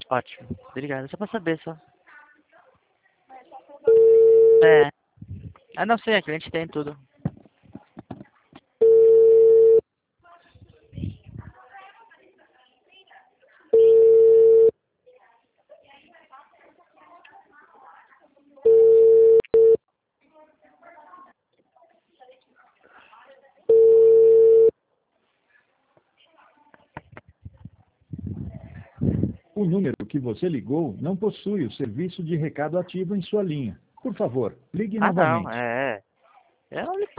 Ótimo. Obrigado. Só pra saber, só. É. Ah, não sei, a cliente tem tudo. O número que você ligou não possui o serviço de recado ativo em sua linha. Por favor, ligue Ah, não. novamente. É. É